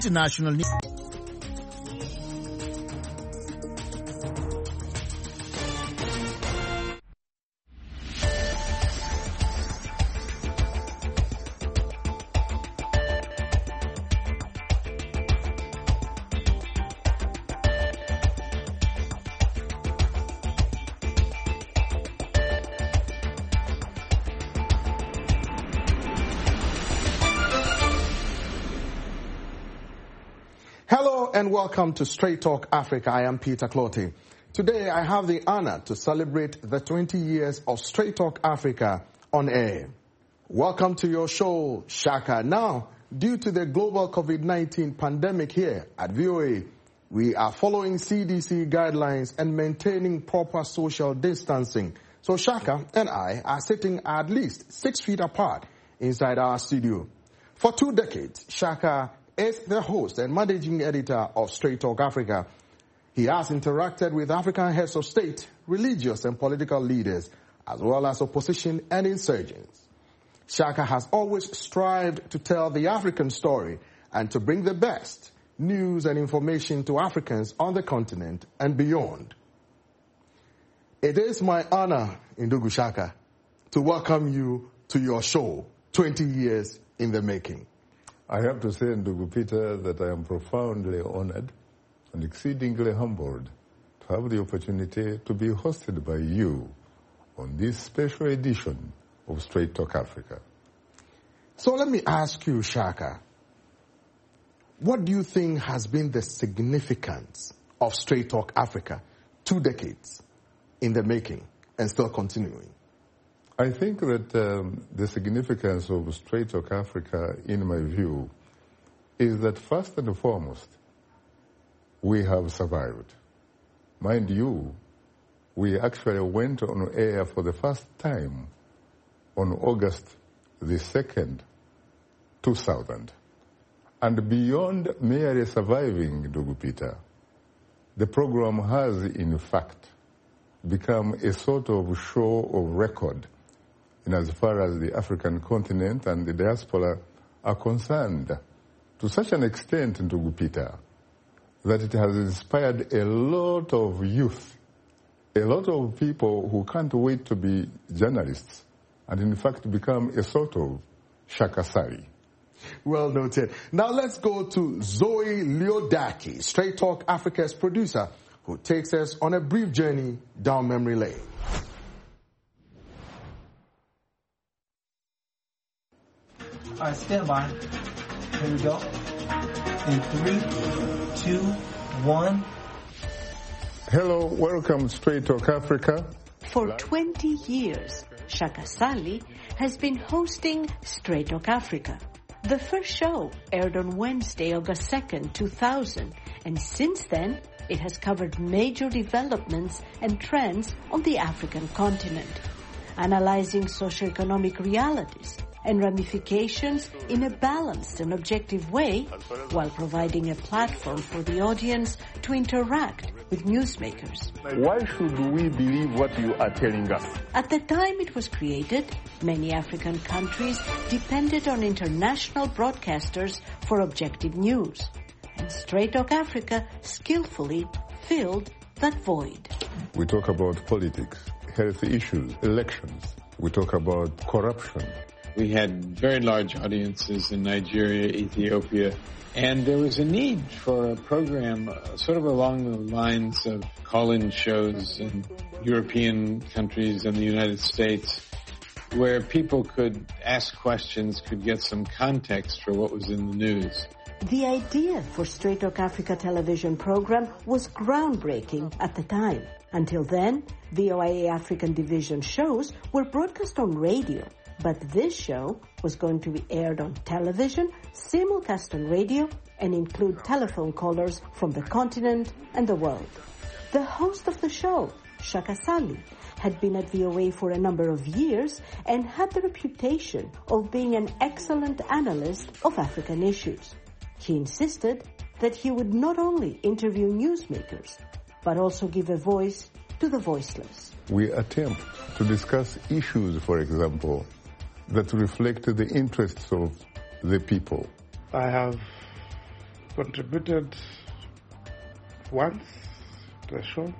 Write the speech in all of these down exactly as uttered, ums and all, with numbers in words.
International news. Hello and welcome to Straight Talk Africa. I am Peter Clottey. Today I have the honor to celebrate the twenty years of Straight Talk Africa on air. Welcome to your show, Shaka. Now, due to the global COVID nineteen pandemic here at V O A, we are following C D C guidelines and maintaining proper social distancing. So Shaka and I are sitting at least six feet apart inside our studio. For two decades, Shaka is the host and managing editor of Straight Talk Africa. He has interacted with African heads of state, religious and political leaders, as well as opposition and insurgents. Shaka has always strived to tell the African story and to bring the best news and information to Africans on the continent and beyond. It is my honor, Ndugu Shaka, to welcome you to your show, twenty years in the making. I have to say, Ndugu Peter, that I am profoundly honored and exceedingly humbled to have the opportunity to be hosted by you on this special edition of Straight Talk Africa. So let me ask you, Shaka, what do you think has been the significance of Straight Talk Africa, two decades in the making and still continuing? I think that um, the significance of Straight Talk Africa, in my view, is that first and foremost, we have survived. Mind you, we actually went on air for the first time on August the second, two thousand. And beyond merely surviving, Ndugu Peter, the program has, in fact, become a sort of show of record in as far as the African continent and the diaspora are concerned, to such an extent, Ndugu Peter, that it has inspired a lot of youth, a lot of people who can't wait to be journalists, and in fact become a sort of Shaka Sali. Well noted. Now let's go to Zoe Leodaki, Straight Talk Africa's producer, who takes us on a brief journey down memory lane. All right, stand by. Here we go. In three, two, one. Hello, welcome Straight Talk Africa. For twenty years, Shaka Sali has been hosting Straight Talk Africa. The first show aired on Wednesday, August second, two thousand, and since then, it has covered major developments and trends on the African continent, analyzing socio-economic realities and ramifications in a balanced and objective way, while providing a platform for the audience to interact with newsmakers. Why should we believe what you are telling us? At the time it was created, many African countries depended on international broadcasters for objective news, and Straight Talk Africa skillfully filled that void. We talk about politics, health issues, elections. We talk about corruption. We had very large audiences in Nigeria, Ethiopia, and there was a need for a program uh, sort of along the lines of call-in shows in European countries and the United States, where people could ask questions, could get some context for what was in the news. The idea for Straight Talk Africa television program was groundbreaking at the time. Until then, V O A African division shows were broadcast on radio. But this show was going to be aired on television, simulcast on radio, and include telephone callers from the continent and the world. The host of the show, Shaka Sali, had been at V O A for a number of years and had the reputation of being an excellent analyst of African issues. He insisted that he would not only interview newsmakers, but also give a voice to the voiceless. We attempt to discuss issues, for example, that reflect the interests of the people. I have contributed once to the show,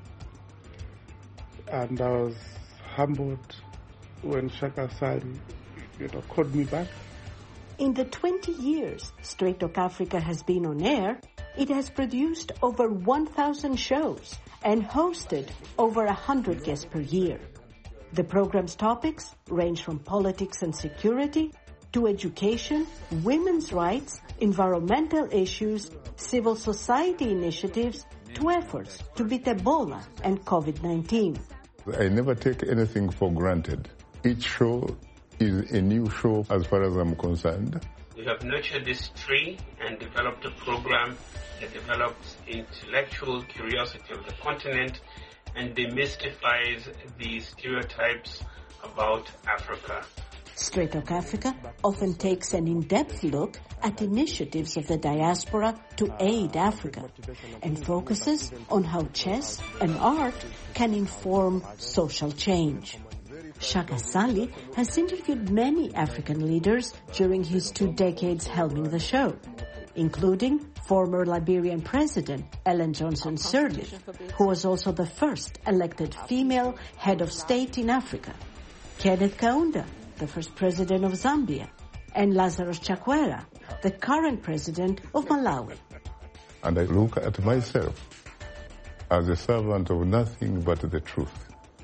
and I was humbled when Shaka Sali, you know, called me back. In the twenty years Straight Talk Africa has been on air, it has produced over one thousand shows and hosted over one hundred guests per year. The program's topics range from politics and security to education, women's rights, environmental issues, civil society initiatives, to efforts to beat Ebola and COVID nineteen. I never take anything for granted. Each show is a new show as far as I'm concerned. We have nurtured this tree and developed a program that develops intellectual curiosity of the continent and demystifies the stereotypes about Africa. Straight Talk Africa often takes an in-depth look at initiatives of the diaspora to aid Africa and focuses on how chess and art can inform social change. Shaka Sali has interviewed many African leaders during his two decades helming the show, including former Liberian President Ellen Johnson Sirleaf, who was also the first elected female head of state in Africa, Kenneth Kaunda, the first president of Zambia, and Lazarus Chakwera, the current president of Malawi. And I look at myself as a servant of nothing but the truth,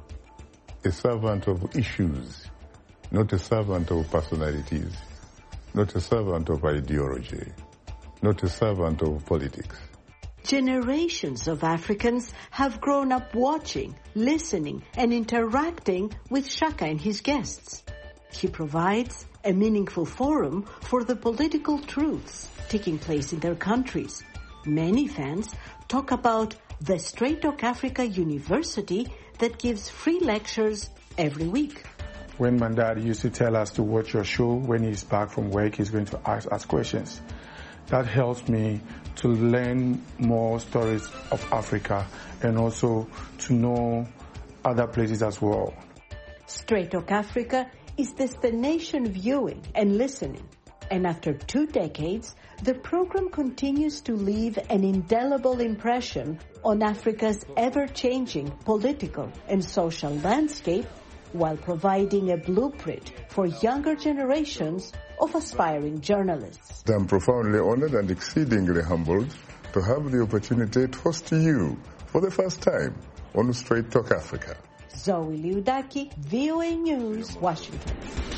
a servant of issues, not a servant of personalities, not a servant of ideology, not a servant of politics. Generations of Africans have grown up watching, listening, and interacting with Shaka and his guests. He provides a meaningful forum for the political truths taking place in their countries. Many fans talk about the Straight Talk Africa University that gives free lectures every week. When my dad used to tell us to watch your show, when he's back from work, he's going to ask us questions. That helps me to learn more stories of Africa and also to know other places as well. Straight Talk Africa is destination viewing and listening. And after two decades, the program continues to leave an indelible impression on Africa's ever-changing political and social landscape while providing a blueprint for younger generations of aspiring journalists. I'm profoundly honored and exceedingly humbled to have the opportunity to host you for the first time on Straight Talk Africa. Zoe Liudaki, V O A News, Washington.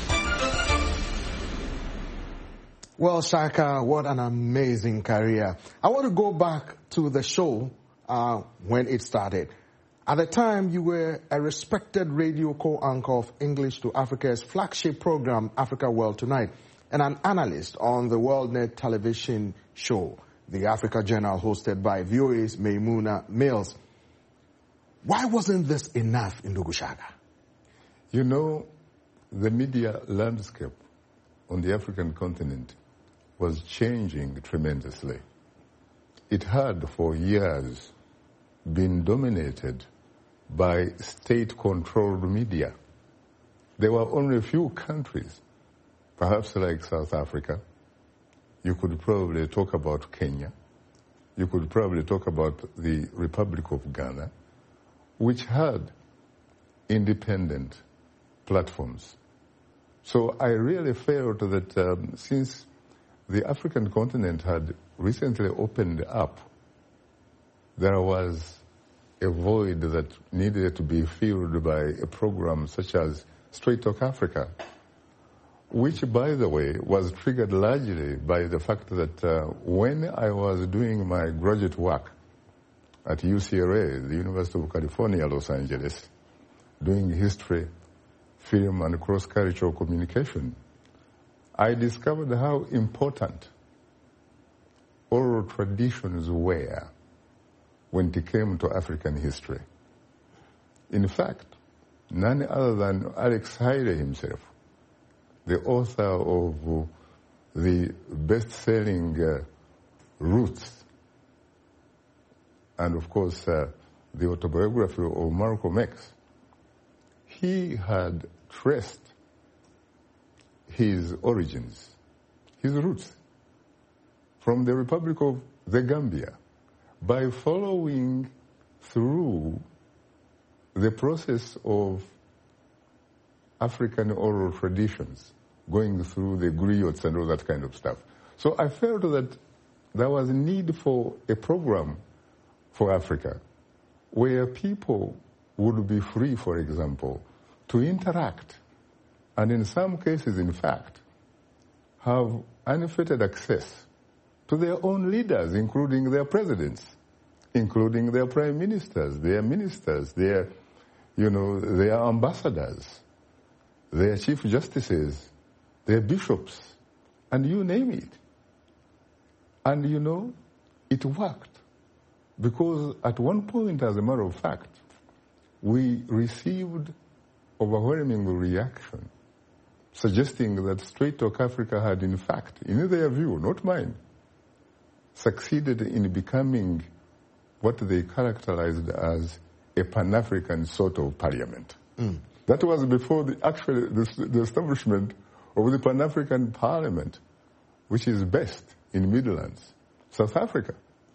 Well, Shaka, what an amazing career. I want to go back to the show uh, when it started. At the time, you were a respected radio co-anchor of English to Africa's flagship program, Africa World Tonight, and an analyst on the WorldNet television show, the Africa Journal, hosted by V O A's Maimuna Mills. Why wasn't this enough in Ndugu Shaka? You know, the media landscape on the African continent was changing tremendously. It had for years been dominated by state-controlled media. There were only a few countries, perhaps like South Africa. You could probably talk about Kenya. You could probably talk about the Republic of Ghana, which had independent platforms. So I really felt that um, since the African continent had recently opened up, there was a void that needed to be filled by a program such as Straight Talk Africa, which, by the way, was triggered largely by the fact that uh, when I was doing my graduate work at U C L A, the University of California, Los Angeles, doing history, film, and cross-cultural communication, I discovered how important oral traditions were when it came to African history. In fact, none other than Alex Haile himself, the author of the best-selling uh, Roots, and of course uh, the autobiography of Malcolm X, he had traced his origins, his roots, from the Republic of the Gambia by following through the process of African oral traditions, going through the griots and all that kind of stuff. So I felt that there was a need for a program for Africa where people would be free, for example, to interact, and in some cases, in fact, have unfettered access to their own leaders, including their presidents, including their prime ministers, their ministers, their, you know, their ambassadors, their chief justices, their bishops, and you name it. And you know, it worked. Because at one point, as a matter of fact, we received overwhelming reaction suggesting that Straight Talk Africa had, in fact, in their view, not mine, succeeded in becoming what they characterized as a Pan-African sort of parliament. Mm. That was before the actually the, the establishment of the Pan-African Parliament, which is based in Midlands, South Africa.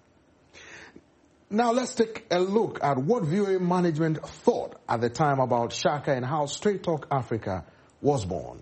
Now let's take a look at what V O A management thought at the time about Shaka and how Straight Talk Africa was born.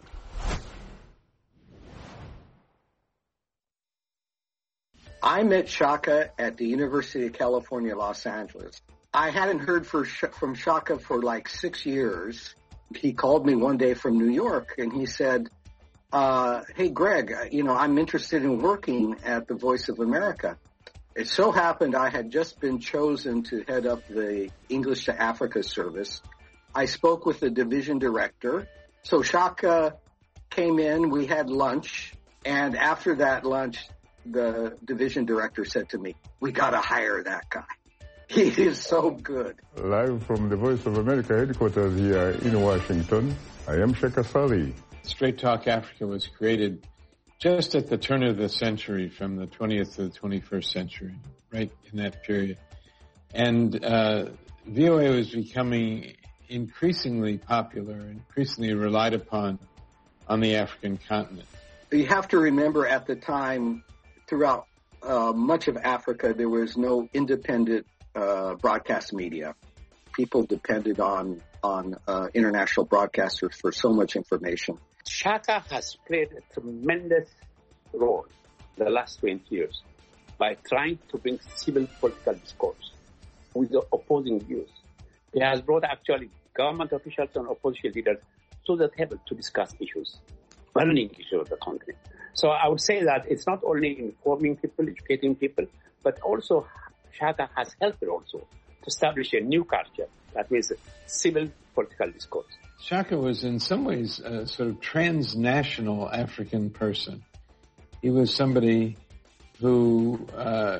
I met Shaka at the University of California, Los Angeles. I hadn't heard for, from Shaka for like six years. He called me one day from New York and he said, uh, hey, Greg, you know, I'm interested in working at the Voice of America. It so happened I had just been chosen to head up the English to Africa service. I spoke with the division director. So Shaka came in, we had lunch, and after that lunch, the division director said to me, we got to hire that guy. He is so good. Live from the Voice of America headquarters here in Washington, I am Shaka Sali. Straight Talk Africa was created just at the turn of the century, from the twentieth to the twenty-first century, right in that period. And uh, V O A was becoming increasingly popular, increasingly relied upon on the African continent. You have to remember at the time, throughout uh, much of Africa, there was no independent uh, broadcast media. People depended on, on uh, international broadcasters for so much information. Shaka has played a tremendous role in the last twenty years by trying to bring civil political discourse with the opposing views. He has brought actually government officials and opposition leaders to the table to discuss issues, burning issues of the country. So I would say that it's not only informing people, educating people, but also Shaka has helped also to establish a new culture, that means civil political discourse. Shaka was in some ways a sort of transnational African person. He was somebody who uh,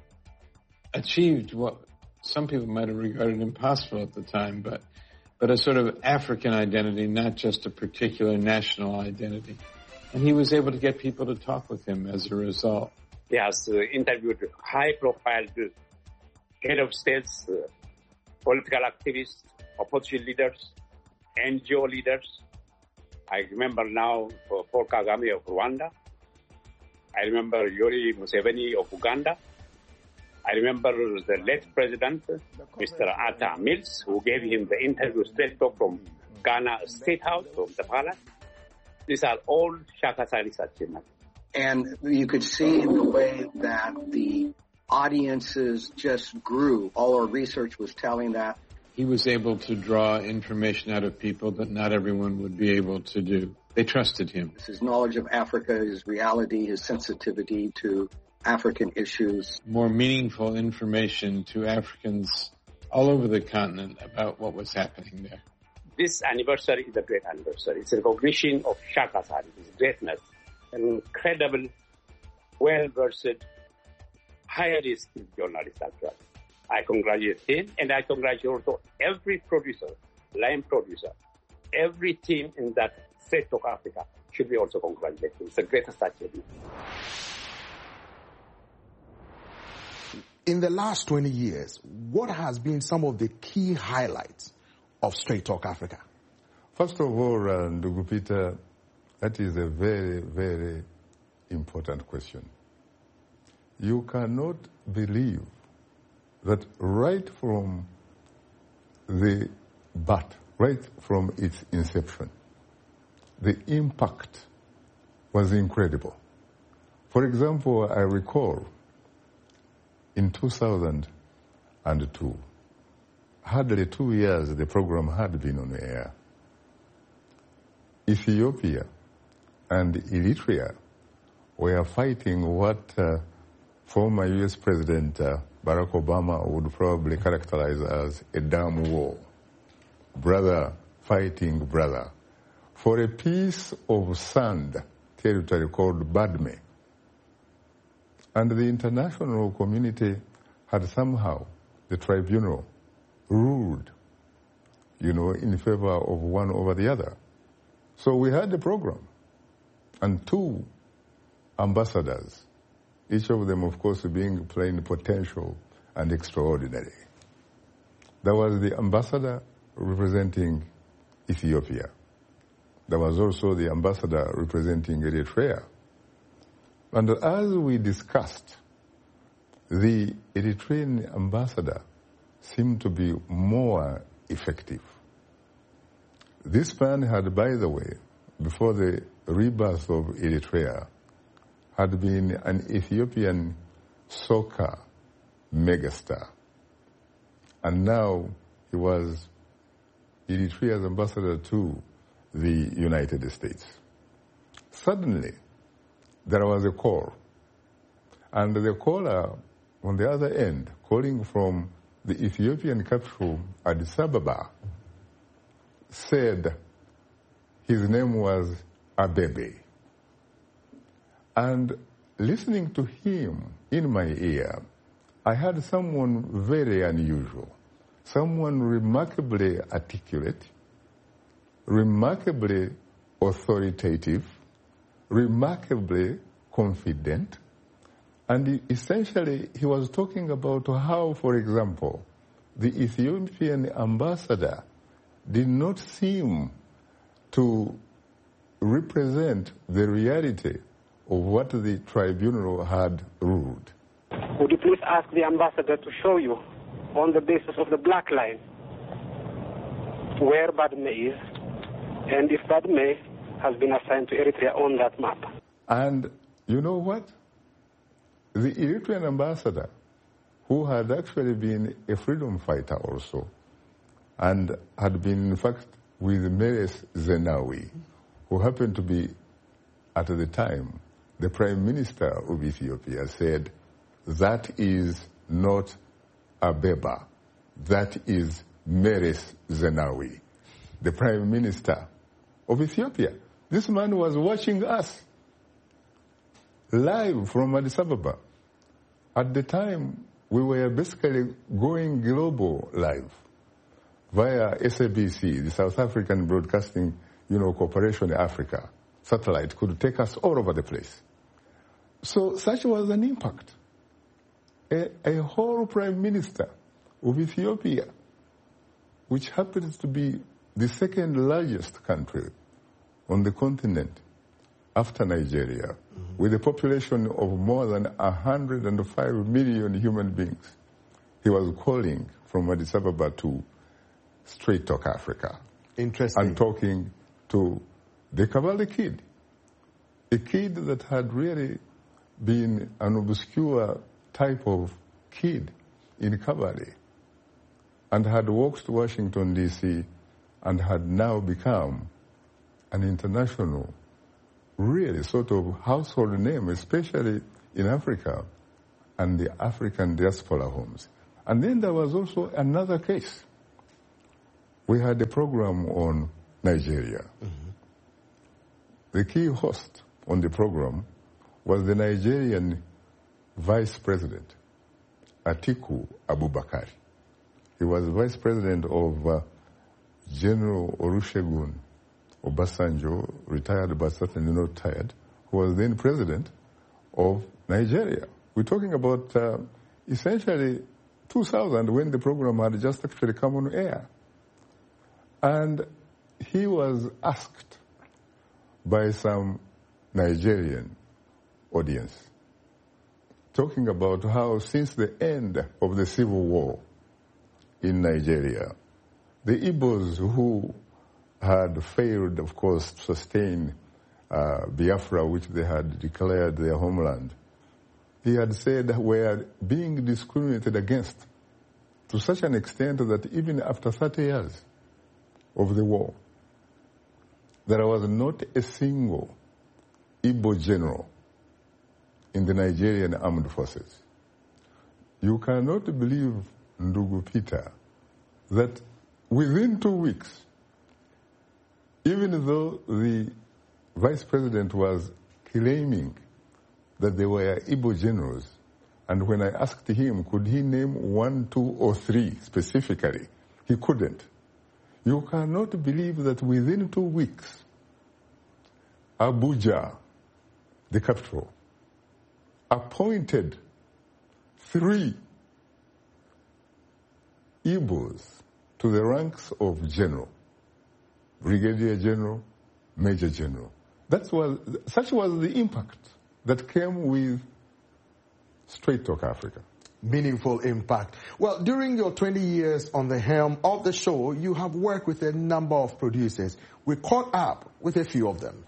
achieved what some people might have regarded impossible at the time, but but a sort of African identity, not just a particular national identity. And he was able to get people to talk with him as a result. He has uh, interviewed high-profile head of states, uh, political activists, opposition leaders, N G O leaders. I remember now uh, Paul Kagame of Rwanda. I remember Yoweri Museveni of Uganda. I remember the late president, Mister Atta Mills, who gave him the interview straight talk from Ghana State House, from the palace. These are all Shaka Sali's achievements. And you could see in the way that the audiences just grew. All our research was telling that. He was able to draw information out of people that not everyone would be able to do. They trusted him. His knowledge of Africa, his reality, his sensitivity to African issues. More meaningful information to Africans all over the continent about what was happening there. This anniversary is a great anniversary. It's a recognition of Shaka Sali, his greatness, an incredible, well-versed, highly skilled journalist actually. I congratulate him, and I congratulate also every producer, line producer, every team in that Straight Talk Africa should be also congratulated. It's the greatest achievement. In the last twenty years, what has been some of the key highlights of Straight Talk Africa? First of all, uh, Ndugu Peter, that is a very, very important question. you cannot believe that right from the bat, right from its inception, the impact was incredible. For example, I recall in two thousand two, hardly two years the program had been on the air. Ethiopia and Eritrea were fighting what uh, former U S President uh, Barack Obama would probably characterize as a damn war. Brother fighting brother for a piece of sand territory called Badme. And the international community had somehow, the tribunal, ruled, you know, in favor of one over the other. So we had the program and two ambassadors, each of them, of course, being plenipotential and extraordinary. There was the ambassador representing Ethiopia. There was also the ambassador representing Eritrea. And as we discussed, the Eritrean ambassador seemed to be more effective. This man had, by the way, before the rebirth of Eritrea, had been an Ethiopian soccer megastar. And now he was Eritrea's ambassador to the United States. Suddenly, there was a call. And the caller on the other end, calling from the Ethiopian capital, Addis Ababa, said his name was Abebe. And listening to him in my ear, I had someone very unusual, someone remarkably articulate, remarkably authoritative, remarkably confident, and essentially he was talking about how, for example, the Ethiopian ambassador did not seem to represent the reality of what the tribunal had ruled. Would you please ask the ambassador to show you, on the basis of the black line, where Badme is, and if Badme has been assigned to Eritrea on that map? And you know what? The Eritrean ambassador, who had actually been a freedom fighter also, and had been, in fact, with Meles Zenawi, who happened to be, at the time, the Prime Minister of Ethiopia, said, that is not Abeba, that is Meles Zenawi, the Prime Minister of Ethiopia. This man was watching us live from Addis Ababa. At the time, we were basically going global live via S A B C, the South African Broadcasting, you know, Corporation Africa. Satellite could take us all over the place. So such was an impact. A, a whole prime minister of Ethiopia, which happens to be the second largest country on the continent after Nigeria, mm-hmm. with a population of more than one hundred five million human beings. He was calling from Addis Ababa to Straight Talk Africa. Interesting. And talking to the Kabale kid, a kid that had really been an obscure type of kid in Kabale and had walked to Washington, D C and had now become an international, really sort of household name, especially in Africa and the African diaspora homes. And then there was also another case. We had a program on Nigeria. Mm-hmm. The key host on the program was the Nigerian Vice President, Atiku Abubakar. He was Vice President of uh, General Olusegun Obasanjo, retired but certainly not tired, who was then President of Nigeria. We're talking about uh, essentially two thousand, when the program had just actually come on air. And he was asked by some Nigerian audience talking about how since the end of the civil war in Nigeria, the Igbos who had failed, of course, to sustain uh, Biafra, which they had declared their homeland, he had said were being discriminated against to such an extent that even after thirty years of the war, there was not a single Igbo general in the Nigerian armed forces. You cannot believe, Ndugu Peter, that within two weeks, even though the vice president was claiming that they were Igbo generals, and when I asked him, could he name one, two, or three specifically, he couldn't. You cannot believe that within two weeks, Abuja, the capital, appointed three Igbos to the ranks of general, brigadier general, major general. That was, such was the impact that came with Straight Talk Africa. Meaningful impact. Well, during your twenty years on the helm of the show, you have worked with a number of producers. We caught up with a few of them.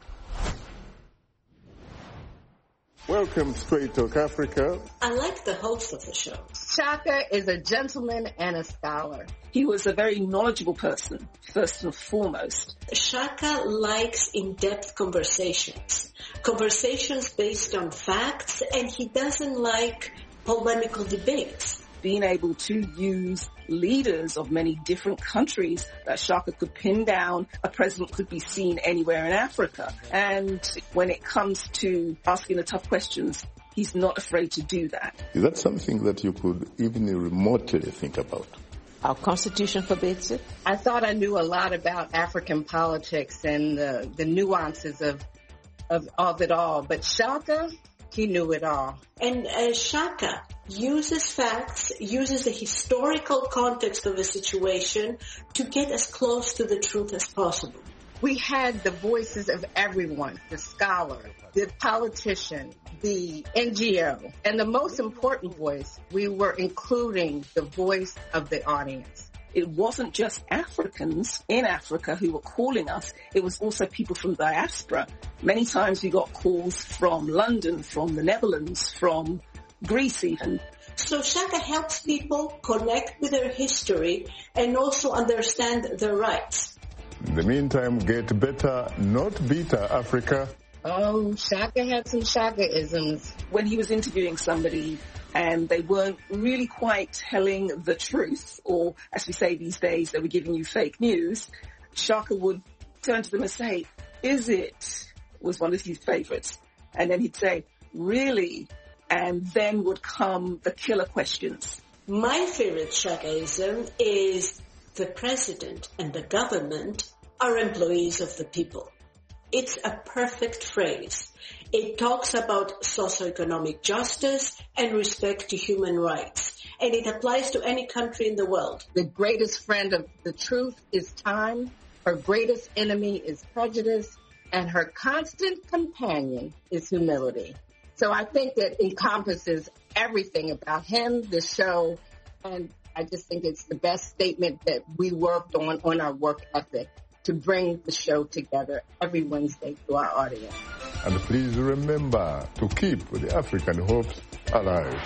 Welcome to Straight Talk Africa. I like the host of the show. Shaka is a gentleman and a scholar. He was a very knowledgeable person, first and foremost. Shaka likes in-depth conversations, conversations based on facts, and he doesn't like polemical debates. Being able to use leaders of many different countries that Shaka could pin down, a president could be seen anywhere in Africa. And when it comes to asking the tough questions, he's not afraid to do that. Is that something that you could even remotely think about? Our Constitution forbids it. I thought I knew a lot about African politics and the, the nuances of, of, of it all, but Shaka, he knew it all. And uh, Shaka uses facts, uses the historical context of a situation to get as close to the truth as possible. We had the voices of everyone, the scholar, the politician, the N G O, and the most important voice, we were including the voice of the audience. It wasn't just Africans in Africa who were calling us. It was also people from diaspora. Many times we got calls from London, from the Netherlands, from Greece even. So Shaka helps people connect with their history and also understand their rights. In the meantime, get better, not bitter, Africa. Oh, Shaka had some Shaka-isms. When he was interviewing somebody and they weren't really quite telling the truth, or as we say these days, they were giving you fake news, Shaka would turn to them and say, "Is it?" was one of his favorites. And then he'd say, "Really?" And then would come the killer questions. My favorite Shakaism is the president and the government are employees of the people. It's a perfect phrase. It talks about socioeconomic justice and respect to human rights. And it applies to any country in the world. The greatest friend of the truth is time. Her greatest enemy is prejudice. And her constant companion is humility. So I think that encompasses everything about him, the show, and I just think it's the best statement that we worked on on our work ethic to bring the show together every Wednesday to our audience. And please remember to keep the African hopes alive.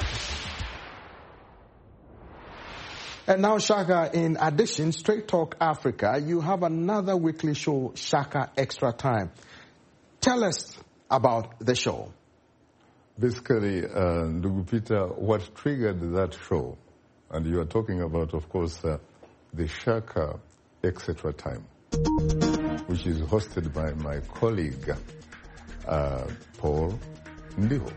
And now, Shaka, in addition, Straight Talk Africa, you have another weekly show, Shaka Extra Time. Tell us about the show. Basically, uh, Ndugu Peter, what triggered that show, and you are talking about, of course, uh, the Shaka Extra Time, which is hosted by my colleague, uh, Paul Ndiho.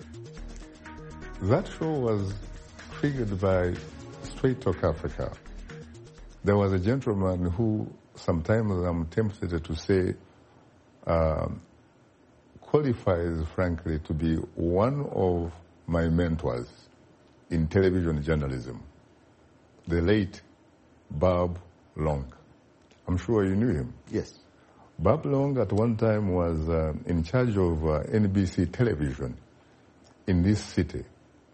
That show was triggered by Straight Talk Africa. There was a gentleman who sometimes I'm tempted to say um, qualifies, frankly, to be one of my mentors in television journalism, the late Bob Long. I'm sure you knew him. Yes. Bob Long at one time was uh, in charge of uh, N B C television in this city.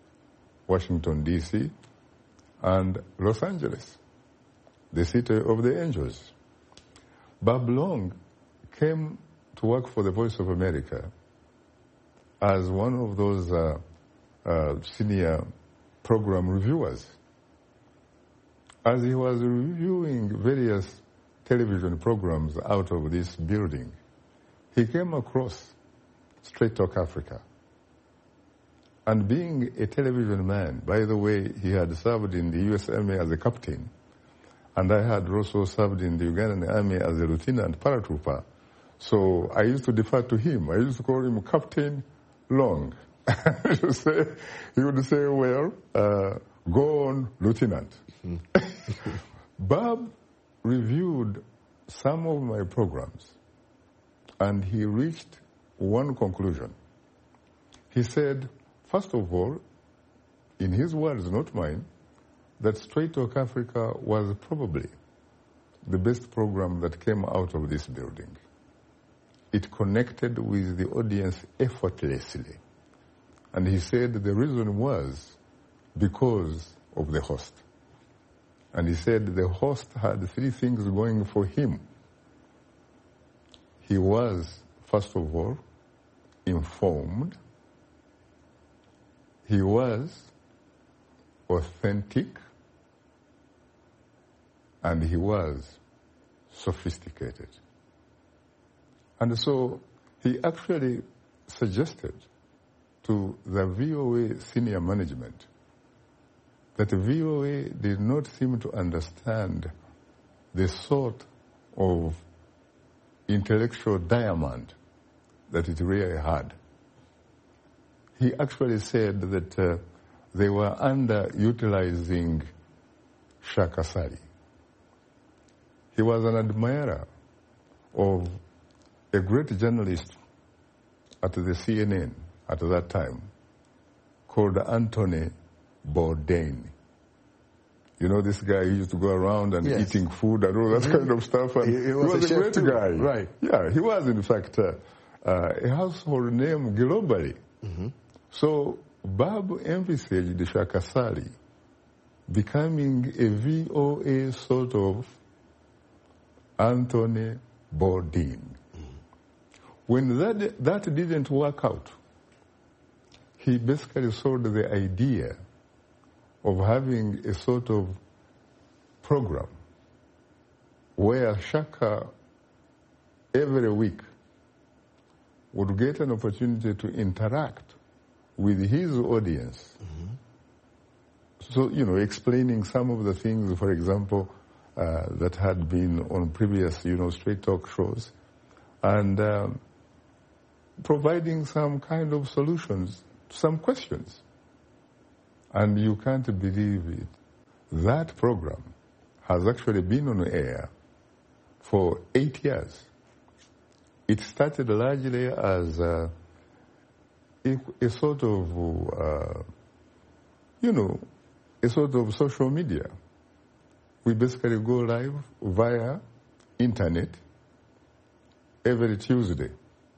Washington, D C, and Los Angeles, the city of the angels. Bob Long came to work for the Voice of America as one of those uh, uh, senior program reviewers. As he was reviewing various television programs out of this building, he came across Straight Talk Africa. And being a television man, by the way, he had served in the U S Army as a captain, and I had also served in the Ugandan Army as a lieutenant paratrooper. So I used to defer to him. I used to call him Captain Long. he, would say, he would say, well, uh, go on, Lieutenant. Mm-hmm. Bob reviewed some of my programs, and he reached one conclusion. He said, first of all, in his words, not mine, that Straight Talk Africa was probably the best program that came out of this building. It connected with the audience effortlessly. And he said the reason was because of the host. And he said the host had three things going for him. He was, first of all, informed. He was authentic. And he was sophisticated. And so he actually suggested to the V O A senior management that the V O A did not seem to understand the sort of intellectual diamond that it really had. He actually said that uh, they were underutilizing Shaka Sali. He was an admirer of a great journalist at the C N N at that time called Anthony Bourdain. You know this guy, he used to go around and yes. eating food and all that mm-hmm. kind of stuff. And he, he was, he was a, a great too. guy. Right. Yeah, he was in fact uh, uh, a household name globally. Mm-hmm. So Bob envisaged Shaka Sali becoming a V O A sort of Anthony Bourdain. Mm-hmm. When that, that didn't work out, he basically sold the idea of having a sort of program where Shaka every week would get an opportunity to interact with his audience. Mm-hmm. So, you know, explaining some of the things, for example, uh, that had been on previous, you know, Straight Talk shows, and um, providing some kind of solutions to some questions. And you can't believe it. That program has actually been on air for eight years. It started largely as a, a, a sort of, uh, you know, a sort of social media. We basically go live via internet every Tuesday.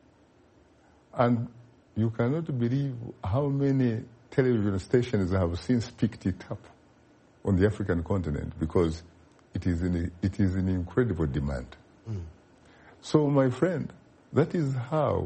And you cannot believe how many television stations have since picked it up on the African continent because it is in, a, it is in incredible demand. Mm. So, my friend, that is how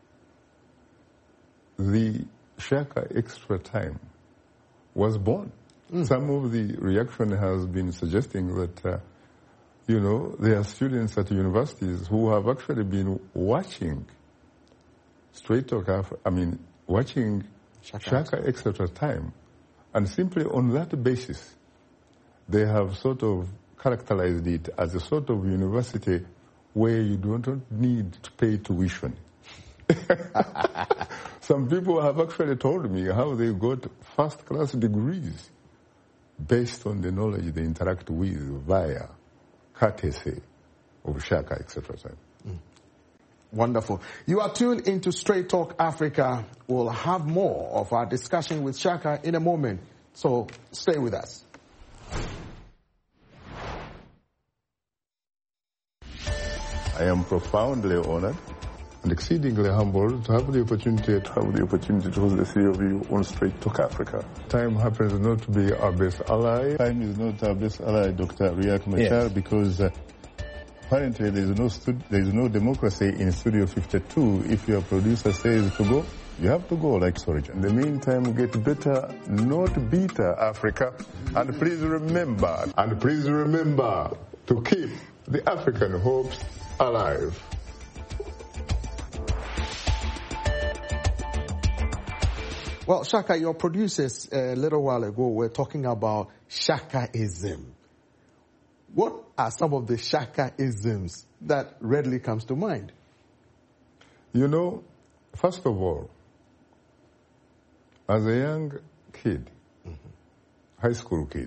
the Shaka Extra Time was born. Mm. Some of the reaction has been suggesting that, uh, you know, there are students at universities who have actually been watching Straight Talk Africa, I mean, watching Shaka, Shaka Extra Time, and simply on that basis, they have sort of characterized it as a sort of university where you don't need to pay tuition. Some people have actually told me how they got first-class degrees based on the knowledge they interact with via courtesy of Shaka Extra Time. Mm. Wonderful. You are tuned into Straight Talk Africa. We'll have more of our discussion with Shaka in a moment, so stay with us. I am profoundly honored and exceedingly humbled to have the opportunity to have the opportunity to host the three of you on Straight Talk Africa. Time happens not to be our best ally. Time is not our best ally, Doctor Riek Machar, yes. because uh, apparently there is no stud- there is no democracy in Studio fifty-two. If your producer says to go, you have to go like Sorge. In the meantime, get better, not bitter, Africa. And please remember, and please remember to keep the African hopes alive. Well, Shaka, your producers a little while ago were talking about Shakaism. What are some of the Shakaisms that readily comes to mind? You know, first of all, as a young kid, mm-hmm. high school kid,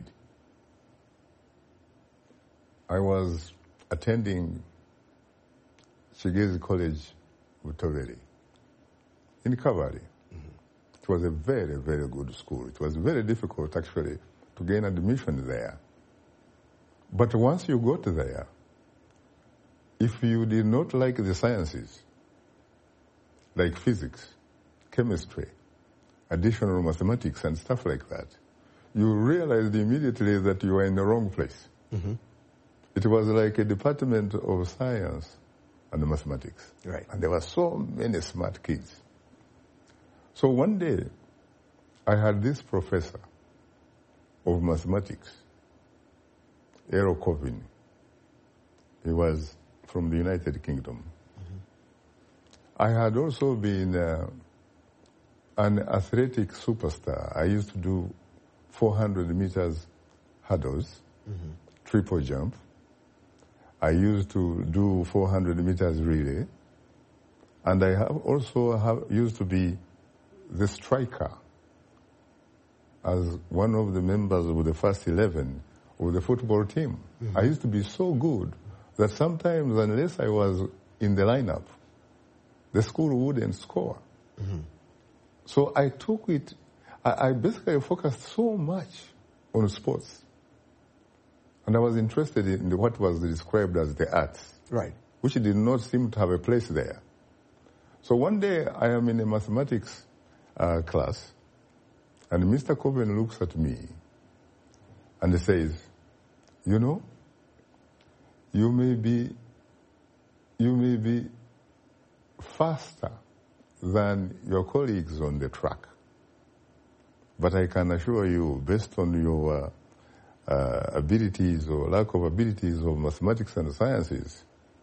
I was attending Chigezi College, Butoveri, in Kabale. It was a very, very good school. It was very difficult, actually, to gain admission there. But once you got there, if you did not like the sciences, like physics, chemistry, additional mathematics, and stuff like that, you realized immediately that you were in the wrong place. Mm-hmm. It was like a department of science and mathematics. Right. And there were so many smart kids. So one day, I had this professor of mathematics, Eero Kovin. He was from the United Kingdom. Mm-hmm. I had also been uh, an athletic superstar. I used to do four hundred meters hurdles, mm-hmm. triple jump. I used to do four hundred meters relay. And I have also have used to be the striker as one of the members of the first eleven of the football team. Mm-hmm. I used to be so good that sometimes, unless I was in the lineup, the school wouldn't score. Mm-hmm. So I took it, I, I basically focused so much on sports. And I was interested in what was described as the arts, right, which did not seem to have a place there. So one day I am in a mathematics Uh, class, and Mister Coben looks at me and says, you know, you may be, you may be faster than your colleagues on the track, but I can assure you, based on your uh, uh, abilities or lack of abilities of mathematics and sciences,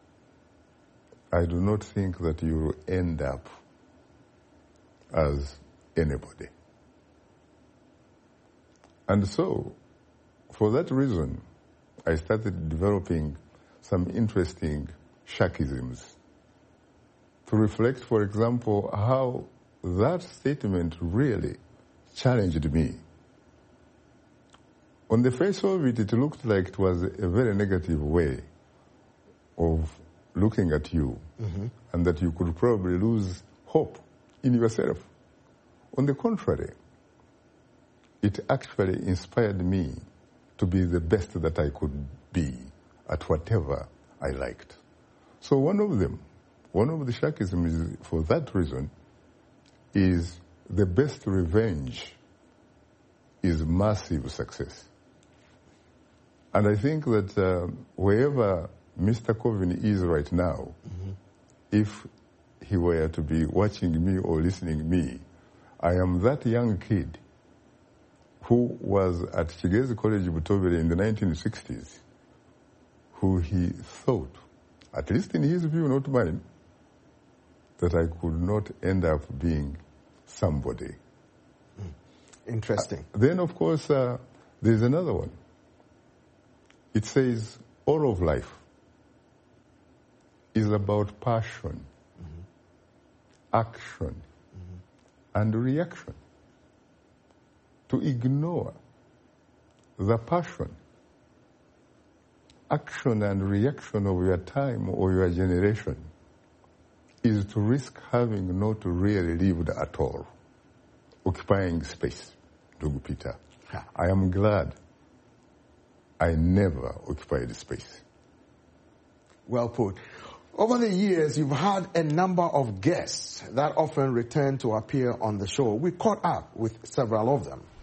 I do not think that you will end up as anybody. And so, for that reason, I started developing some interesting Shakisms to reflect, for example, how that statement really challenged me. On the face of it, it looked like it was a very negative way of looking at you, mm-hmm. and that you could probably lose hope in yourself. On the contrary, it actually inspired me to be the best that I could be at whatever I liked. So one of them, one of the Shakisms for that reason is the best revenge is massive success. And I think that uh, wherever Mister Coven is right now, mm-hmm. if he were to be watching me or listening to me, I am that young kid who was at Chigezi College Butoveri in the nineteen sixties, who he thought, at least in his view, not mine, that I could not end up being somebody. Interesting. Uh, then, of course, uh, there's another one. It says, all of life is about passion, mm-hmm. action, and reaction. To ignore the passion, action, and reaction of your time or your generation is to risk having not really lived at all, occupying space. Ndugu Peter, I am glad I never occupied space. Well put. Over the years, you've had a number of guests that often return to appear on the show. We caught up with several of them.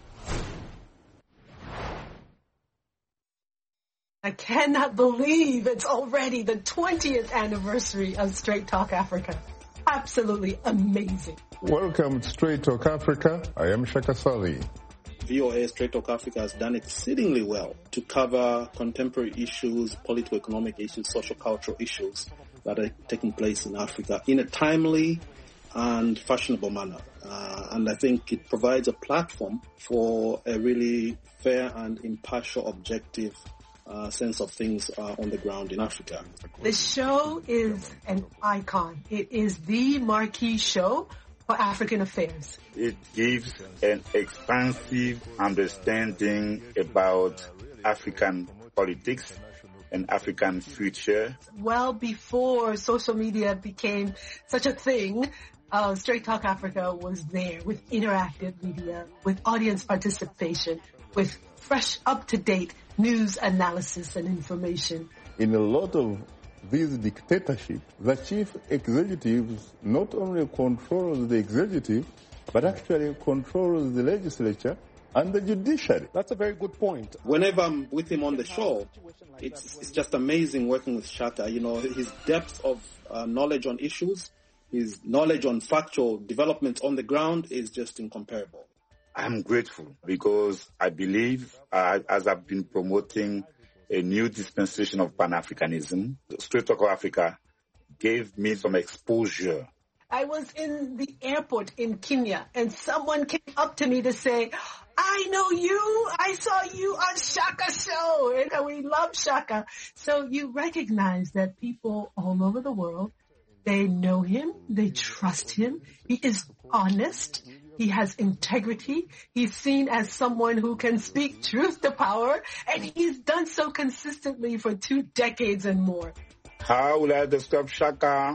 I cannot believe it's already the twentieth anniversary of Straight Talk Africa. Absolutely amazing. Welcome to Straight Talk Africa. I am Shaka Sali. V O A Straight Talk Africa has done exceedingly well to cover contemporary issues, political, economic issues, social, cultural issues that are taking place in Africa in a timely and fashionable manner. Uh, and I think it provides a platform for a really fair and impartial, objective uh, sense of things uh, on the ground in Africa. The show is an icon. It is the marquee show for African affairs. It gives an expansive understanding about African politics and African future. Well before social media became such a thing, uh, Straight Talk Africa was there with interactive media, with audience participation, with fresh, up-to-date news analysis and information. In a lot of these dictatorships, the chief executives not only controls the executive, but actually controls the legislature and the judiciary. That's a very good point. Whenever I'm with him on the show, it's, it's just amazing working with Shaka. You know, his depth of uh, knowledge on issues, his knowledge on factual developments on the ground is just incomparable. I'm grateful because I believe, uh, as I've been promoting a new dispensation of Pan-Africanism, Straight Talk Africa gave me some exposure. I was in the airport in Kenya and someone came up to me to say, I know you, I saw you on Shaka show, and we love Shaka. So you recognize that people all over the world, they know him, they trust him, he is honest, he has integrity, he's seen as someone who can speak truth to power, and he's done so consistently for two decades and more. How will I describe Shaka?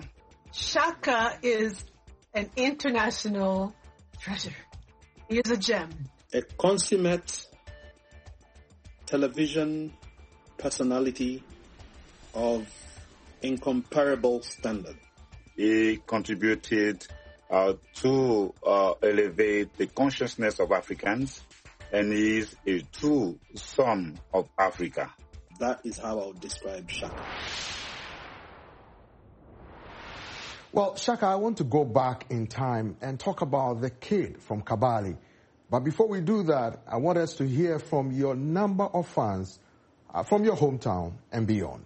Shaka is an international treasure. He is a gem. A consummate television personality of incomparable standard. He contributed uh, to uh, elevate the consciousness of Africans, and he is a true son of Africa. That is how I would describe Shaka. Well, Shaka, I want to go back in time and talk about the kid from Kabale. But before we do that, I want us to hear from your number of fans uh, from your hometown and beyond.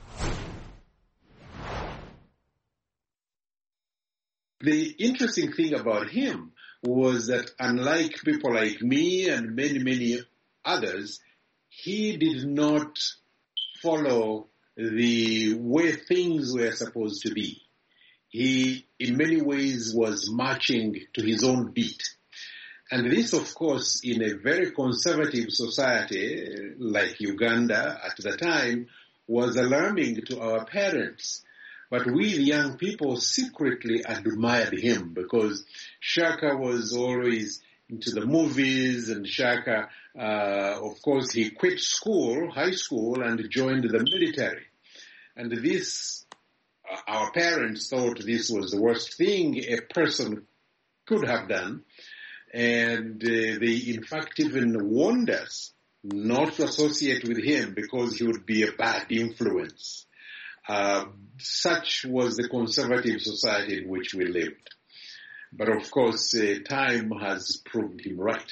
The interesting thing about him was that unlike people like me and many, many others, he did not follow the way things were supposed to be. He, in many ways, was marching to his own beat. And this, of course, in a very conservative society like Uganda at the time, was alarming to our parents. But we, the young people, secretly admired him because Shaka was always into the movies, and Shaka, uh, of course, he quit school, high school, and joined the military. And this, uh, our parents thought this was the worst thing a person could have done. And uh, they, in fact, even warned us not to associate with him because he would be a bad influence. Uh, such was the conservative society in which we lived. But of course, uh, time has proved him right.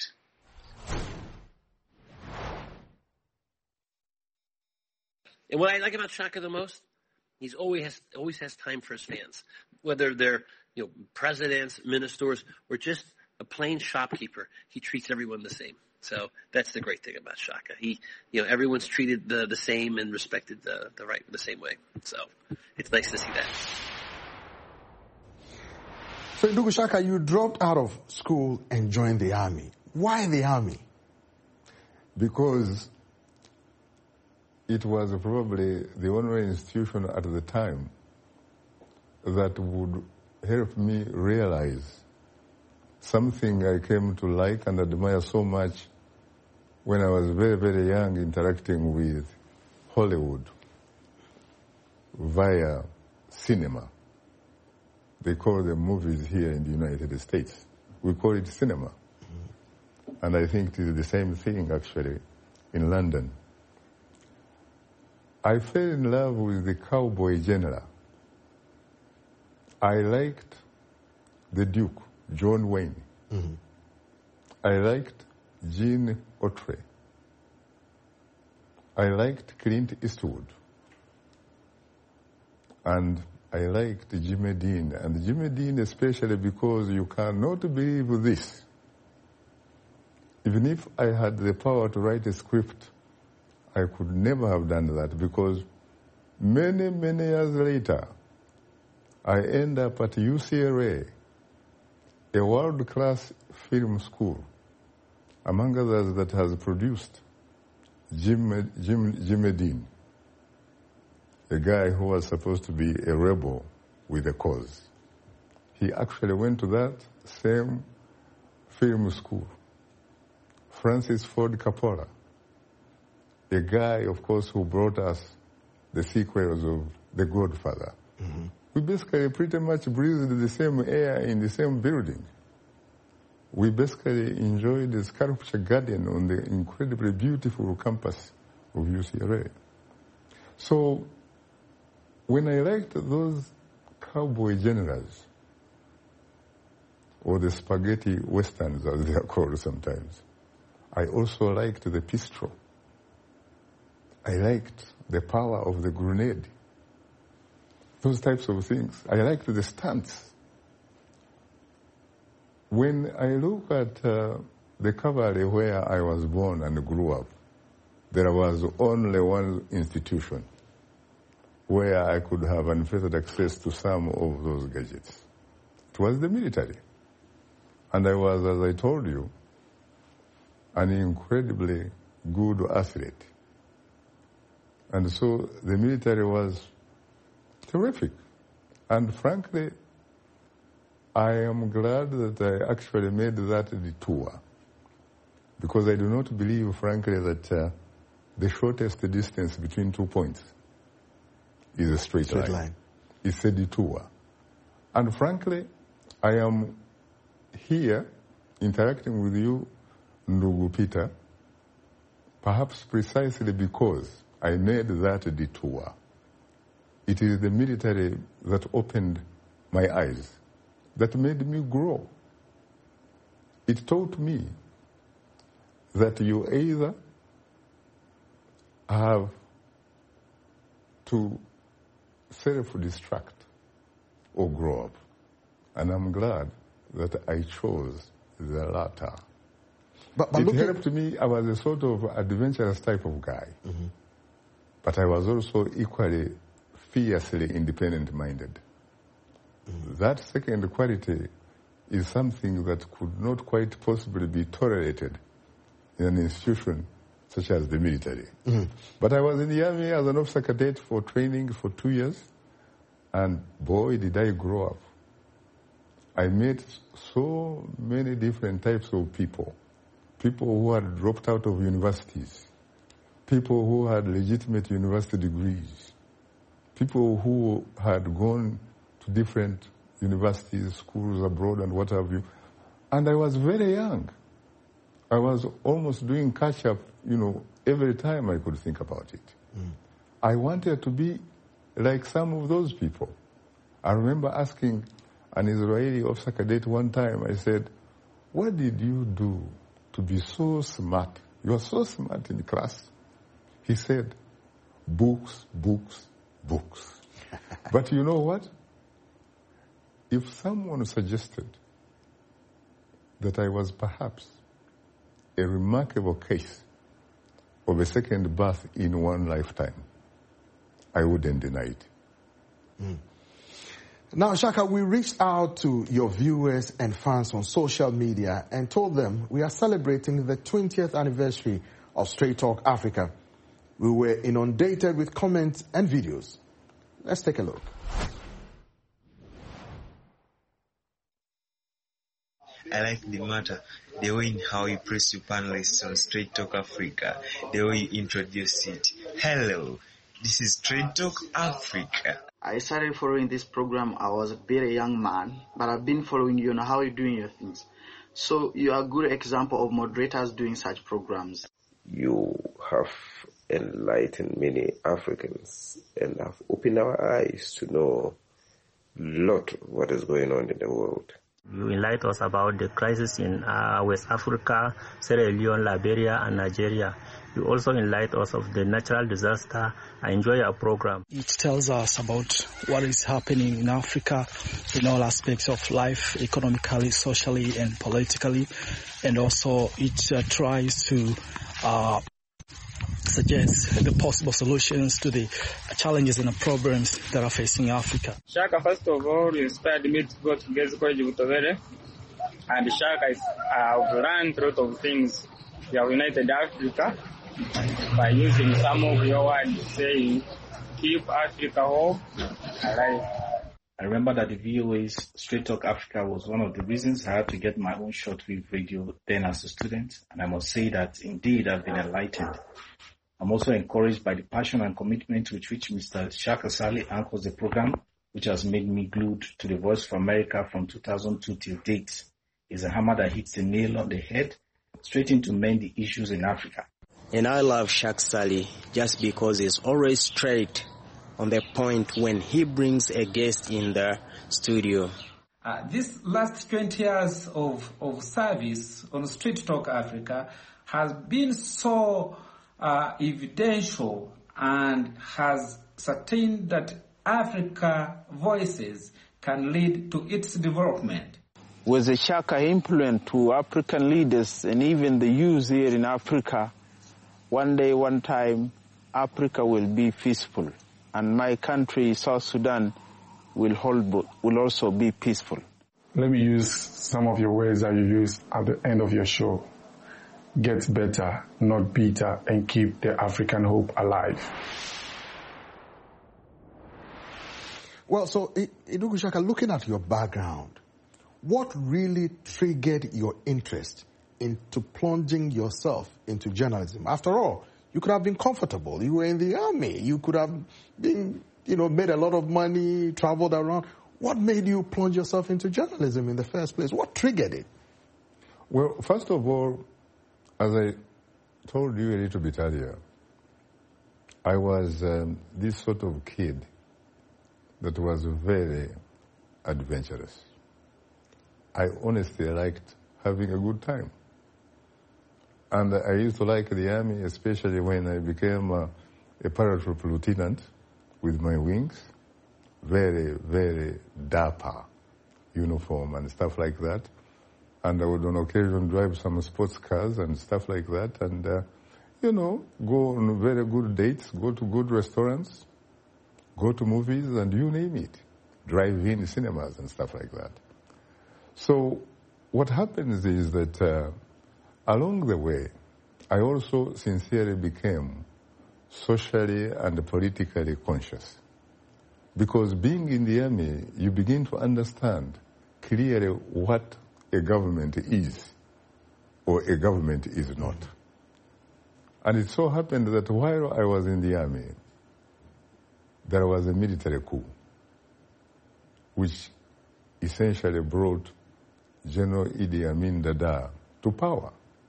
And what I like about Shaka the most, he's always has, always has time for his fans, whether they're, you know, presidents, ministers, or just a plain shopkeeper. He treats everyone the same. So that's the great thing about Shaka. He, you know, everyone's treated the, the same and respected the, the right the same way. So it's nice to see that. So, Ndugu Shaka, you dropped out of school and joined the army. Why the army? Because it was probably the only institution at the time that would help me realize something I came to like and admire so much when I was very, very young, interacting with Hollywood via cinema. They call them movies here in the United States. We call it cinema. Mm-hmm. And I think it is the same thing, actually, in London. I fell in love with the cowboy general. I liked the Duke, John Wayne. Mm-hmm. I liked Gene Autry. I liked Clint Eastwood. And I liked Jimmy Dean. And Jimmy Dean especially because you cannot believe this. Even if I had the power to write a script, I could never have done that because many, many years later, I end up at U C L A, a world-class film school, among others that has produced Jim, Jim, Jimmy Dean, a guy who was supposed to be a rebel with a cause. He actually went to that same film school. Francis Ford Coppola, a guy, of course, who brought us the sequels of The Godfather. Mm-hmm. We basically pretty much breathed the same air in the same building. We basically enjoyed the sculpture garden on the incredibly beautiful campus of U C L A. So when I liked those cowboy generals, or the spaghetti westerns as they are called sometimes, I also liked the pistol. I liked the power of the grenade. Those types of things. I liked the stunts. When I look at uh, the cavalry where I was born and grew up, there was only one institution where I could have unfettered access to some of those gadgets. It was the military. And I was, as I told you, an incredibly good athlete. And so the military was terrific. And frankly, I am glad that I actually made that detour. Because I do not believe, frankly, that uh, the shortest distance between two points is a straight, straight line. line. It's a detour. And frankly, I am here interacting with you, Ndugu Peter, perhaps precisely because I made that detour. It is the military that opened my eyes, that made me grow. It taught me that you either have to self-destruct or grow up. And I'm glad that I chose the latter. But, but it helped me. I was a sort of adventurous type of guy. Mm-hmm. But I was also equally fiercely independent-minded. Mm-hmm. That second quality is something that could not quite possibly be tolerated in an institution such as the military. Mm-hmm. But I was in the army as an officer cadet for training for two years, and boy, did I grow up. I met so many different types of people. People who had dropped out of universities, people who had legitimate university degrees, people who had gone to different universities, schools abroad and what have you. And I was very young. I was almost doing catch-up, you know, every time I could think about it. Mm. I wanted to be like some of those people. I remember asking an Israeli officer cadet one time, I said, what did you do to be so smart? You are so smart in class. He said, books, books, books. But you know what? If someone suggested that I was perhaps a remarkable case of a second birth in one lifetime, I wouldn't deny it. Mm. Now, Shaka, we reached out to your viewers and fans on social media and told them we are celebrating the twentieth anniversary of Straight Talk Africa. We were inundated with comments and videos. Let's take a look. I like the matter, the way in how you press your panelists on Straight Talk Africa, the way you introduce it. Hello, This is Straight Talk Africa. I started following this program. I was a very young man, but I've been following you on how you're doing your things. So you are a good example of moderators doing such programs. You have enlightened many Africans and have opened our eyes to know a lot of what is going on in the world. You enlighten us about the crisis in uh, West Africa, Sierra Leone, Liberia, and Nigeria. You also enlighten us of the natural disaster. I enjoy your program. It tells us about what is happening in Africa in all aspects of life, economically, socially, and politically. And also it uh, tries to uh, suggest the possible solutions to the challenges and the problems that are facing Africa. Shaka, first of all, inspired me to go to Gezi College Butovere. And Shaka, is, I've learned a lot of things. We have united Africa by using some of your words saying, keep Africa whole alive. I remember that the V O A's Straight Talk Africa was one of the reasons I had to get my own shortwave radio then as a student. And I must say that indeed I've been enlightened. I'm also encouraged by the passion and commitment with which Mister Shaka Sali anchors the program, which has made me glued to the Voice of America from two thousand two till date. It's a hammer that hits the nail on the head, straight into many issues in Africa. And I love Shaka Sali just because he's always straight on the point when he brings a guest in the studio. Uh, this last twenty years of, of service on Straight Talk Africa has been so uh, evidential and has certain that Africa voices can lead to its development. With the Shaka influence to African leaders and even the youth here in Africa, one day, one time, Africa will be peaceful. And my country, South Sudan, will hold, will also be peaceful. Let me use some of your words that you use at the end of your show. Get better, not bitter, and keep the African hope alive. Well, so, Idugu Shaka, looking at your background, what really triggered your interest into plunging yourself into journalism? After all, you could have been comfortable. You were in the army. You could have been, you know, made a lot of money, traveled around. What made you plunge yourself into journalism in the first place? What triggered it? Well, first of all, as I told you a little bit earlier, I was um, this sort of kid that was very adventurous. I honestly liked having a good time. And I used to like the army, especially when I became uh, a paratroop lieutenant with my wings. Very, very dapper uniform and stuff like that. And I would on occasion drive some sports cars and stuff like that. And, uh, you know, go on very good dates, go to good restaurants, go to movies, and you name it. Drive-in cinemas and stuff like that. So what happens is that uh, along the way, I also sincerely became socially and politically conscious. Because being in the army, you begin to understand clearly what a government is or a government is not. And it so happened that while I was in the army, there was a military coup, which essentially brought General Idi Amin Dada to power.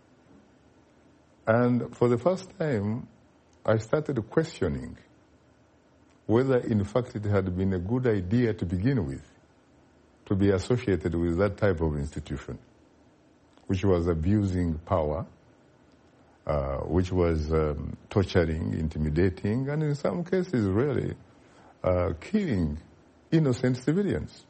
And for the first time, I started questioning whether in fact it had been a good idea to begin with to be associated with that type of institution, which was abusing power, uh, which was um, torturing, intimidating, and in some cases really uh, killing innocent civilians.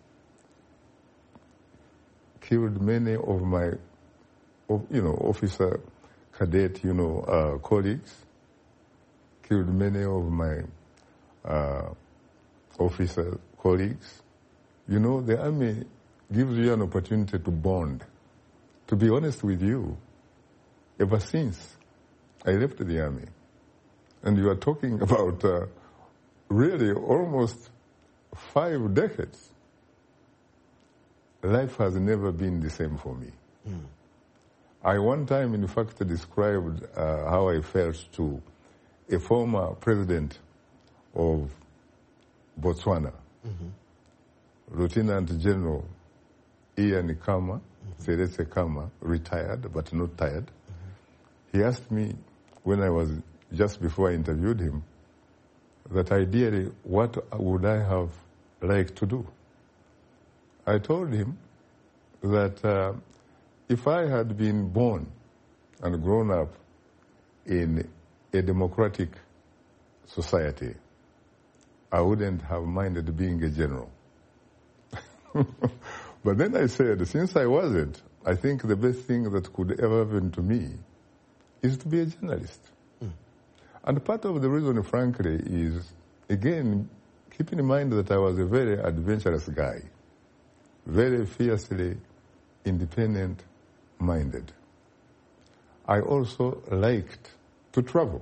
Killed many of my, of, you know, officer, cadet, you know, uh, colleagues. Killed many of my uh, officer colleagues. You know, the army gives you an opportunity to bond. To be honest with you, ever since I left the army, and you are talking about uh, really almost five decades, life has never been the same for me. Mm. I one time, in fact, described uh, how I felt to a former president of Botswana, mm-hmm. Lieutenant General Ian Kama, mm-hmm. Seretse Kama, retired but not tired. Mm-hmm. He asked me when I was, just before I interviewed him, that ideally what would I have liked to do? I told him that uh, if I had been born and grown up in a democratic society, I wouldn't have minded being a general. But then I said, since I wasn't, I think the best thing that could ever happen to me is to be a journalist. Mm. And part of the reason, frankly, is, again, keeping in mind that I was a very adventurous guy, very fiercely independent-minded. I also liked to travel.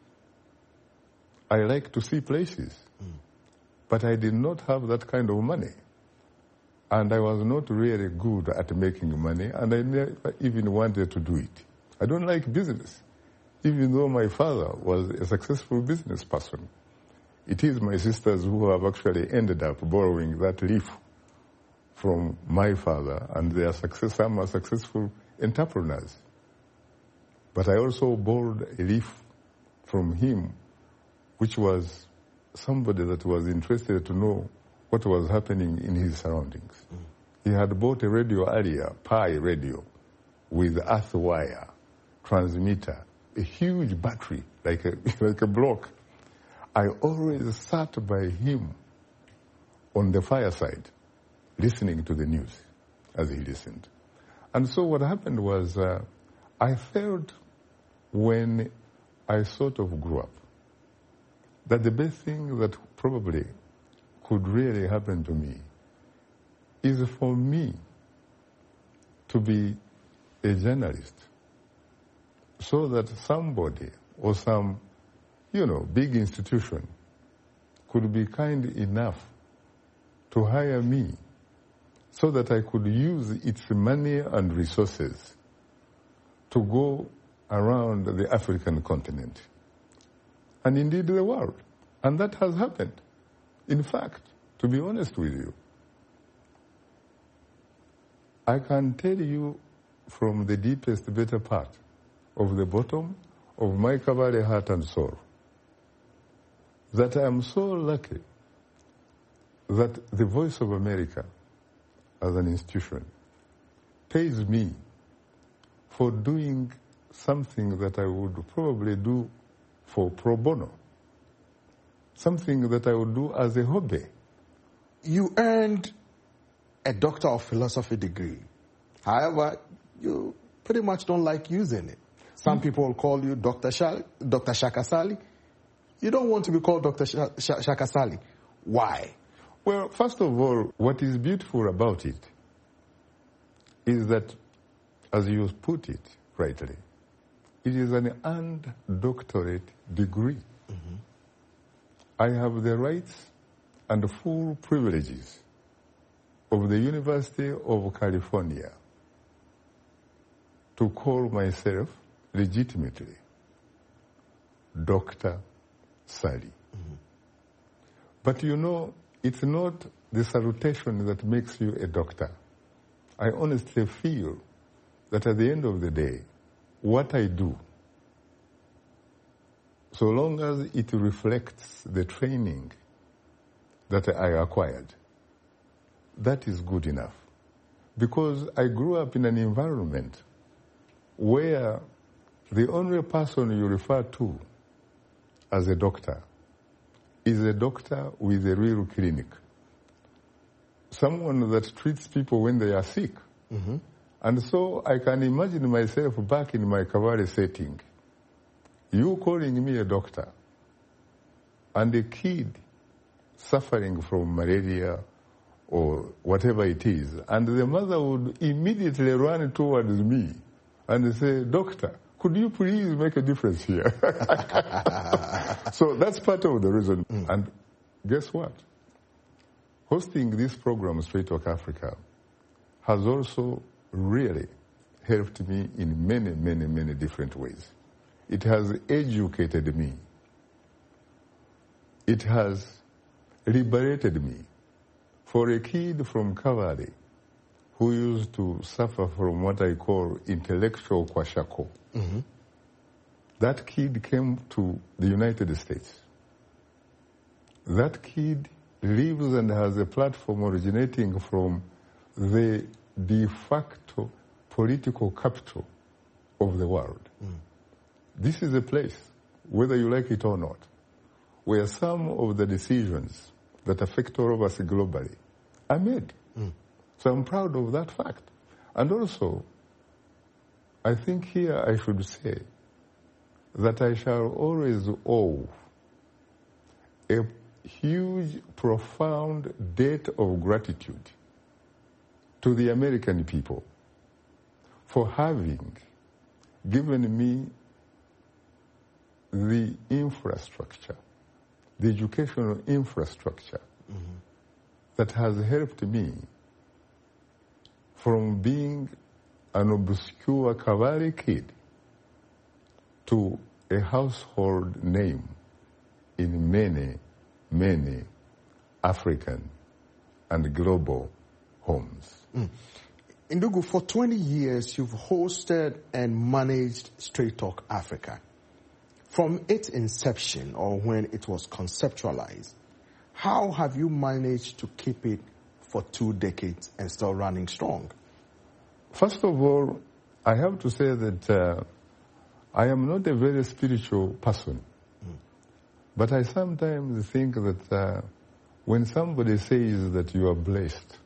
I liked to see places. Mm. But I did not have that kind of money. And I was not really good at making money, and I never even wanted to do it. I don't like business, even though my father was a successful business person. It is my sisters who have actually ended up borrowing that leaf from my father, and they are success, some are successful entrepreneurs. But I also borrowed a leaf from him, which was somebody that was interested to know what was happening in his surroundings. Mm. He had bought a radio earlier, Pi radio, with earth wire, transmitter, a huge battery, like a, like a block. I always sat by him on the fireside, listening to the news as he listened. And so what happened was, uh, I felt when I sort of grew up, that the best thing that probably could really happen to me is for me to be a journalist, so that somebody or some, you know, big institution could be kind enough to hire me so that I could use its money and resources to go around the African continent and indeed the world. And that has happened. In fact, to be honest with you, I can tell you from the deepest, better part of the bottom of my Kabale heart and soul that I am so lucky that the Voice of America as an institution pays me for doing something that I would probably do for pro bono. Something that I would do as a hobby. You earned a Doctor of Philosophy degree. However, you pretty much don't like using it. Some mm. people will call you Doctor Shal- Doctor Shaka Sali. You don't want to be called Doctor Sh- Sh- Shaka Sali. Why? Well, first of all, what is beautiful about it is that, as you put it rightly, it is an earned doctorate degree. Mm-hmm. I have the rights and full privileges of the University of California to call myself legitimately Doctor Sali. Mm-hmm. But you know, it's not the salutation that makes you a doctor. I honestly feel that at the end of the day, what I do, so long as it reflects the training that I acquired, that is good enough. Because I grew up in an environment where the only person you refer to as a doctor is a doctor with a real clinic. Someone that treats people when they are sick. Mm-hmm. And so I can imagine myself back in my Kabale setting, you calling me a doctor, and a kid suffering from malaria or whatever it is, and the mother would immediately run towards me and say, "Doctor, could you please make a difference here?" So that's part of the reason. Mm. And guess what? Hosting this program, Straight Talk Africa, has also really helped me in many, many, many different ways. It has educated me it has liberated me. For a kid from Kavali who used to suffer from what I call intellectual kwashako, mm-hmm. that kid came to the United States. That kid lives and has a platform originating from the de facto political capital of the world. Mm. This is a place, whether you like it or not, where some of the decisions that affect all of us globally are made. Mm. So I'm proud of that fact. And also, I think here I should say that I shall always owe a huge, profound debt of gratitude to the American people for having given me the infrastructure, the educational infrastructure mm-hmm. that has helped me from being an obscure Kavali kid to a household name in many, many African and global homes. Mm. Ndugu, for twenty years, you've hosted and managed Straight Talk Africa. From its inception, or when it was conceptualized, how have you managed to keep it for two decades and still running strong? First of all, I have to say that uh, I am not a very spiritual person. Mm. But I sometimes think that uh, when somebody says that you are blessed,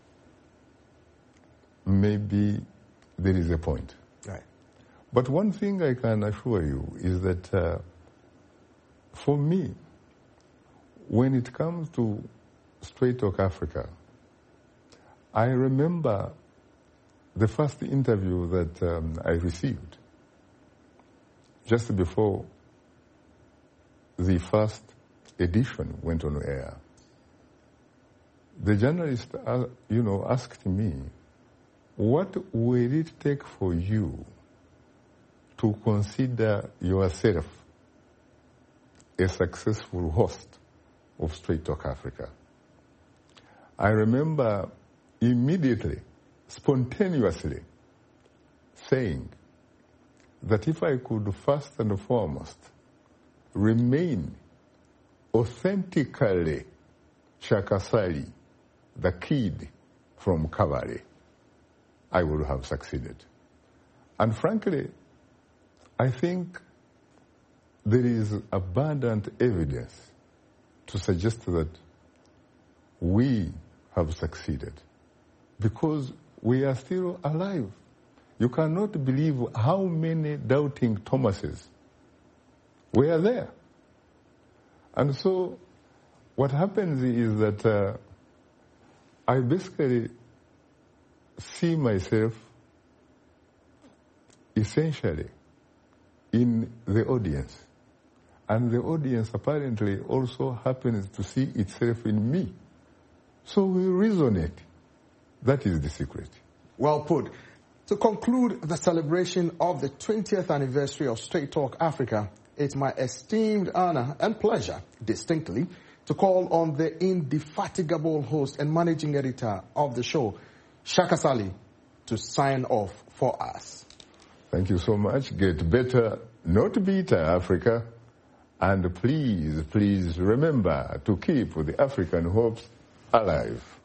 maybe there is a point. Right. But one thing I can assure you is that uh, for me, when it comes to Straight Talk Africa, I remember the first interview that um, I received just before the first edition went on air. The journalist, uh, you know, asked me, what will it take for you to consider yourself a successful host of Straight Talk Africa? I remember immediately, spontaneously saying that if I could first and foremost remain authentically Shaka Sali, the kid from Kavali, I would have succeeded. And frankly, I think there is abundant evidence to suggest that we have succeeded because we are still alive. You cannot believe how many doubting Thomases were there. And so what happens is that uh, I basically see myself essentially in the audience. And the audience apparently also happens to see itself in me. So we resonate. That is the secret. Well put. To conclude the celebration of the twentieth anniversary of Straight Talk Africa, it's my esteemed honor and pleasure, distinctly, to call on the indefatigable host and managing editor of the show, Shaka Sali, to sign off for us. Thank you so much. Get better, not bitter, Africa. And please, please remember to keep the African hopes alive.